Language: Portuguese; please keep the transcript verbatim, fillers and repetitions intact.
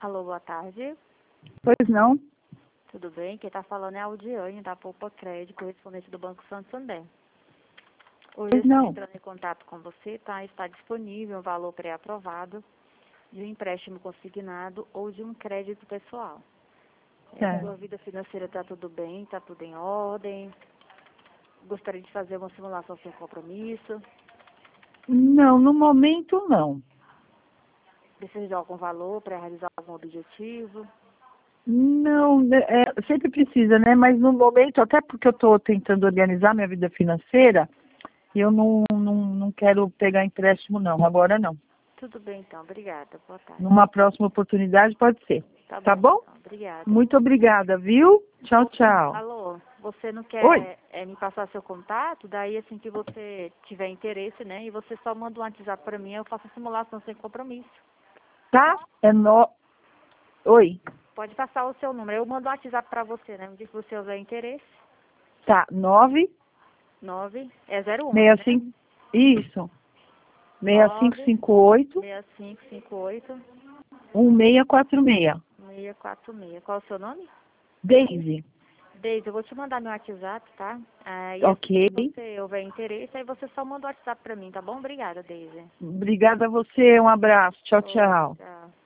Alô, boa tarde. Pois não. Tudo bem? Quem está falando é a Audiane, da Poupa Crédito, correspondente do Banco Santander. Hoje eu Pois estou não. entrando em contato com você, tá? Está disponível um valor pré-aprovado de um empréstimo consignado ou de um crédito pessoal. É, Certo. sua vida financeira está tudo bem, está tudo em ordem. Gostaria de fazer uma simulação sem compromisso. Não, no momento não. Precisa de algum valor para realizar algum objetivo? Não, né, é, sempre precisa, né? Mas no momento, até porque eu estou tentando organizar minha vida financeira, eu não, não, não quero pegar empréstimo não, agora não. Tudo bem, então. Obrigada. Boa tarde. Numa próxima oportunidade pode ser. Tá bom? Tá bom? Então. Obrigada. Muito obrigada, viu? Tchau, tchau. Alô, você não Oi. quer é, me passar seu contato? Daí, assim que você tiver interesse, né? E você só manda um WhatsApp para mim, eu faço a simulação sem compromisso. Tá? É no... Oi. Pode passar o seu número. Eu mando um WhatsApp para você, né? Me diz se você houver interesse. Tá, nove nove é zero onze, seis né? cinco Isso. seis cinco nove cinco oito seis cinco cinco oito um seis quatro seis. seis quatro seis. Qual é o seu nome? Daisy. Deise, eu vou te mandar meu WhatsApp, tá? Aí, Ok. assim que você houver interesse, aí você só manda o WhatsApp para mim, tá bom? Obrigada, Deise. Obrigada a você. Um abraço. Tchau, Oi, tchau. tchau.